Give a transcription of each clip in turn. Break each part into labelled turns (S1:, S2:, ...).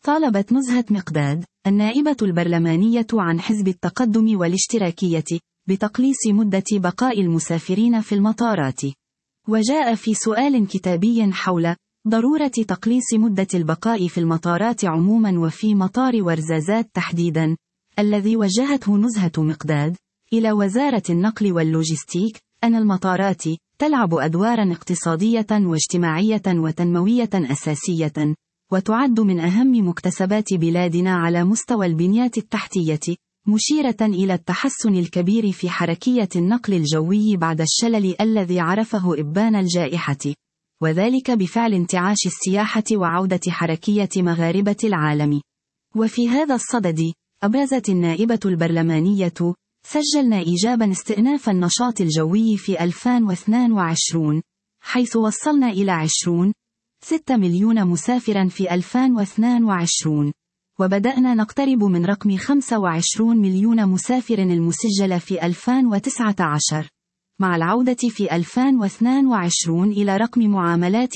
S1: طالبت نزهة مقداد، النائبة البرلمانية عن حزب التقدم والاشتراكية، بتقليص مدة بقاء المسافرين في المطارات. وجاء في سؤال كتابي حول ضرورة تقليص مدة البقاء في المطارات عموما وفي مطار ورزازات تحديدا، الذي وجهته نزهة مقداد إلى وزارة النقل واللوجستيك، أن المطارات تلعب أدوارا اقتصادية واجتماعية وتنموية أساسية، وتعد من أهم مكتسبات بلادنا على مستوى البنية التحتية، مشيرة إلى التحسن الكبير في حركية النقل الجوي بعد الشلل الذي عرفه إبان الجائحة، وذلك بفعل انتعاش السياحة وعودة حركية مغاربة العالم. وفي هذا الصدد، أبرزت النائبة البرلمانية: سجلنا إيجابا استئناف النشاط الجوي في 2022، حيث وصلنا إلى 20.6 مليون مسافرا في 2022، وبدأنا نقترب من رقم 25 مليون مسافر المسجل في 2019، مع العودة في 2022 إلى رقم معاملات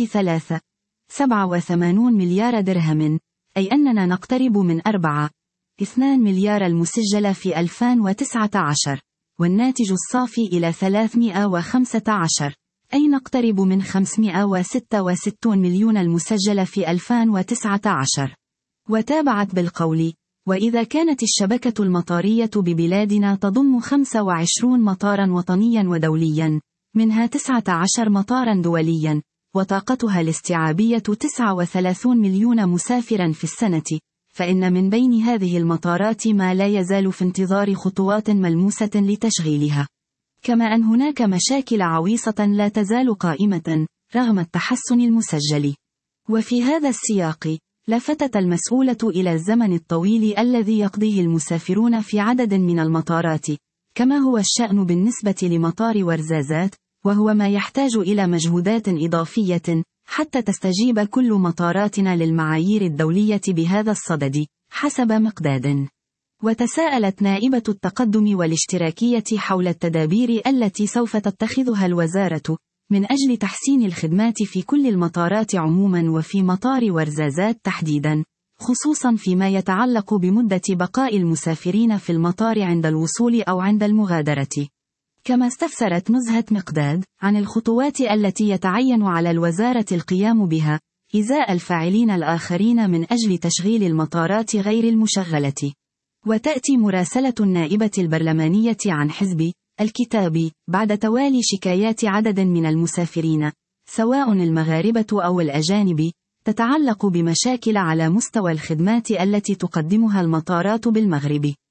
S1: 3.87 مليار درهم، أي أننا نقترب من 4.2 مليار المسجل في 2019، والناتج الصافي إلى 315، أي نقترب من 566 مليون المسجل في 2019. وتابعت بالقول: وإذا كانت الشبكة المطارية ببلادنا تضم 25 مطارا وطنيا ودوليا، منها 19 مطارا دوليا، وطاقتها الاستيعابية 39 مليون مسافرا في السنة، فإن من بين هذه المطارات ما لا يزال في انتظار خطوات ملموسة لتشغيلها، كما أن هناك مشاكل عويصة لا تزال قائمة رغم التحسن المسجل. وفي هذا السياق، لفتت المسؤولة إلى الزمن الطويل الذي يقضيه المسافرون في عدد من المطارات، كما هو الشأن بالنسبة لمطار ورزازات، وهو ما يحتاج إلى مجهودات إضافية حتى تستجيب كل مطاراتنا للمعايير الدولية بهذا الصدد، حسب مقداد. وتساءلت نائبة التقدم والاشتراكية حول التدابير التي سوف تتخذها الوزارة من أجل تحسين الخدمات في كل المطارات عموما وفي مطار ورزازات تحديدا، خصوصا فيما يتعلق بمدة بقاء المسافرين في المطار عند الوصول أو عند المغادرة. كما استفسرت نزهة مقداد عن الخطوات التي يتعين على الوزارة القيام بها إزاء الفاعلين الآخرين من أجل تشغيل المطارات غير المشغلة. وتأتي مراسلة النائبة البرلمانية عن حزب الكتاب بعد توالي شكايات عدد من المسافرين، سواء المغاربة أو الأجانب، تتعلق بمشاكل على مستوى الخدمات التي تقدمها المطارات بالمغرب.